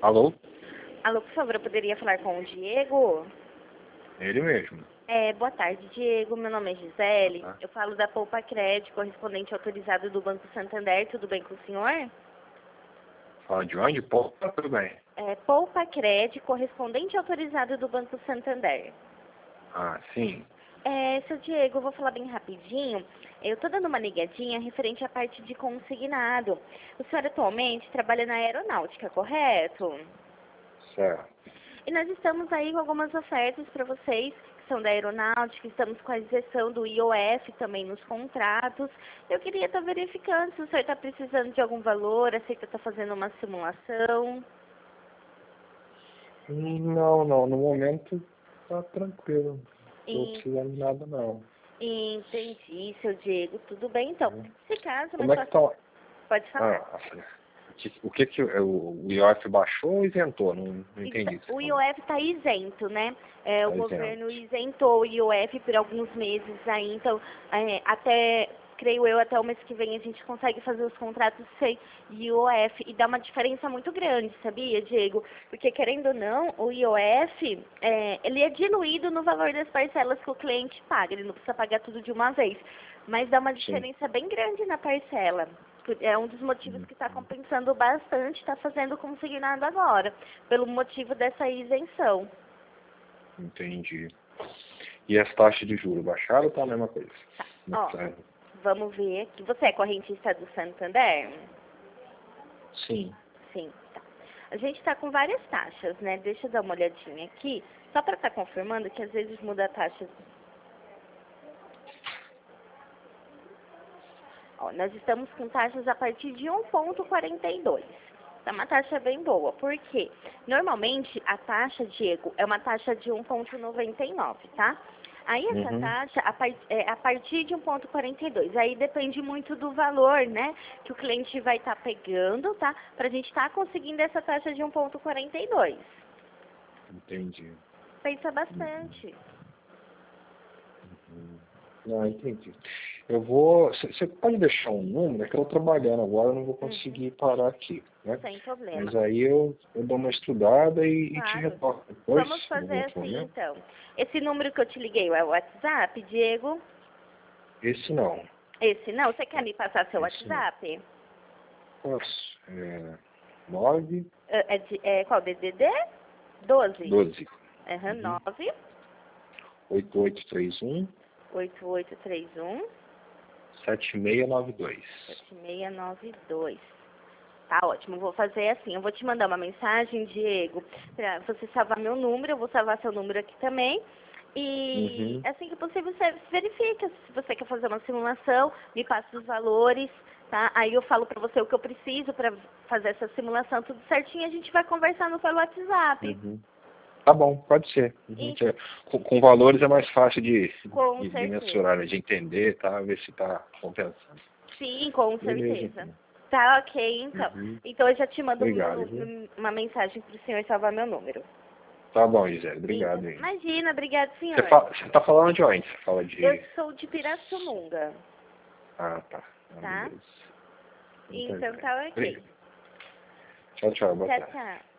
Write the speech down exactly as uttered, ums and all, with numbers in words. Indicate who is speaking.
Speaker 1: Alô?
Speaker 2: Alô, por favor, eu poderia falar com o Diego?
Speaker 1: Ele mesmo.
Speaker 2: É, boa tarde, Diego. Meu nome é Gisele.
Speaker 1: Ah.
Speaker 2: Eu falo da Poupa Crédito, correspondente autorizado do Banco Santander. Tudo bem com o senhor?
Speaker 1: Fala de onde? Pô, tá tudo bem.
Speaker 2: É, Poupa Crédito, correspondente autorizado do Banco Santander.
Speaker 1: Ah, sim.
Speaker 2: É, seu Diego, eu vou falar bem rapidinho. Eu tô dando uma ligadinha referente à parte de consignado. O senhor atualmente trabalha na aeronáutica, correto?
Speaker 1: Certo.
Speaker 2: E nós estamos aí com algumas ofertas para vocês, que são da aeronáutica, estamos com a isenção do I O F também nos contratos. Eu queria estar verificando se o senhor está precisando de algum valor, aceita estar fazendo uma simulação.
Speaker 1: Não, não. No momento tá tranquilo. Não tô
Speaker 2: E,
Speaker 1: precisando de nada, não.
Speaker 2: entendi, seu Diego. Tudo bem, então. Se caso, mas
Speaker 1: Como é que tá?
Speaker 2: pode, pode falar.
Speaker 1: Ah, assim, o que que o, o I O F baixou ou isentou? Não, não entendi.
Speaker 2: O I O F está isento, né? É, o
Speaker 1: Tá
Speaker 2: governo
Speaker 1: isento.
Speaker 2: isentou o I O F por alguns meses aí, então é, até, creio eu, até o mês que vem a gente consegue fazer os contratos sem I O F e dá uma diferença muito grande, sabia, Diego? Porque querendo ou não, o I O F, é, ele é diluído no valor das parcelas que o cliente paga, ele não precisa pagar tudo de uma vez, mas dá uma diferença bem grande na parcela. É um dos motivos que está compensando bastante, está fazendo consignado agora, pelo motivo dessa isenção.
Speaker 1: Entendi. E as taxas de juros baixaram ou tá a mesma coisa?
Speaker 2: Tá.
Speaker 1: Como é
Speaker 2: Ó,
Speaker 1: que tá?
Speaker 2: vamos ver aqui. Você é correntista do Santander?
Speaker 1: Sim.
Speaker 2: Sim, tá. A gente está com várias taxas, né? Deixa eu dar uma olhadinha aqui, só para estar confirmando que às vezes muda a taxa. Ó, nós estamos com taxas a partir de um ponto quarenta e dois. É uma taxa bem boa. Por quê? Normalmente, a taxa, Diego, é uma taxa de um ponto noventa e nove, tá? Aí, essa
Speaker 1: Uhum.
Speaker 2: taxa, a, par é, a partir de um ponto quarenta e dois. Aí depende muito do valor, né? Que o cliente vai estar tá pegando, tá? Pra gente estar tá conseguindo essa taxa de um ponto quarenta e dois.
Speaker 1: Entendi.
Speaker 2: Pensa bastante.
Speaker 1: Uhum. Não, entendi. Eu vou. Você pode deixar um número, é que eu estou trabalhando agora, eu não vou
Speaker 2: Uhum.
Speaker 1: conseguir parar aqui, né?
Speaker 2: Sem problema.
Speaker 1: Mas aí eu, eu dou uma estudada e, e te
Speaker 2: Claro.
Speaker 1: retorno depois,
Speaker 2: Vamos
Speaker 1: no
Speaker 2: fazer
Speaker 1: outro
Speaker 2: assim,
Speaker 1: momento.
Speaker 2: então. Esse número que eu te liguei é o WhatsApp, Diego?
Speaker 1: Esse não.
Speaker 2: Esse não? Você quer me passar seu
Speaker 1: Esse não.
Speaker 2: WhatsApp?
Speaker 1: Posso. É, nove,
Speaker 2: É, é, de, é qual? D D D? doze?
Speaker 1: doze,
Speaker 2: Aham,
Speaker 1: uhum,
Speaker 2: nove,
Speaker 1: oito oito três um,
Speaker 2: oito oito três um,
Speaker 1: sete seis nove dois.
Speaker 2: sete seis nove dois. Tá ótimo, vou fazer assim, eu vou te mandar uma mensagem, Diego, pra você salvar meu número, eu vou salvar seu número aqui também. E
Speaker 1: Uhum,
Speaker 2: assim que possível você verifica se você quer fazer uma simulação, me passa os valores, tá? Aí eu falo pra você o que eu preciso pra fazer essa simulação tudo certinho e a gente vai conversando pelo WhatsApp.
Speaker 1: uhum. Tá bom, pode ser. Uhum.
Speaker 2: E,
Speaker 1: Que é- Com, com valores é mais fácil de,
Speaker 2: com
Speaker 1: de, de
Speaker 2: certeza.
Speaker 1: mensurar, né, de entender, tá? Ver se tá compensando.
Speaker 2: Sim, com
Speaker 1: Beleza,
Speaker 2: certeza.
Speaker 1: então.
Speaker 2: Tá ok, então.
Speaker 1: Uhum.
Speaker 2: Então eu já te mando
Speaker 1: Obrigado,
Speaker 2: meu
Speaker 1: viu?
Speaker 2: nu- uma mensagem pro senhor salvar meu número.
Speaker 1: Tá bom, Gisele.
Speaker 2: Então,
Speaker 1: Obrigado, hein?
Speaker 2: imagina, obrigado,
Speaker 1: Você,
Speaker 2: senhor.
Speaker 1: fala, você tá falando de onde? Você fala
Speaker 2: Eu
Speaker 1: de...
Speaker 2: sou de Pirassununga,
Speaker 1: Ah, tá. Ah,
Speaker 2: tá?
Speaker 1: beleza. Então, tá
Speaker 2: Então
Speaker 1: bem.
Speaker 2: tá ok.
Speaker 1: Obrigado. Tchau, tchau. Boa
Speaker 2: Tchau,
Speaker 1: tarde.
Speaker 2: tchau.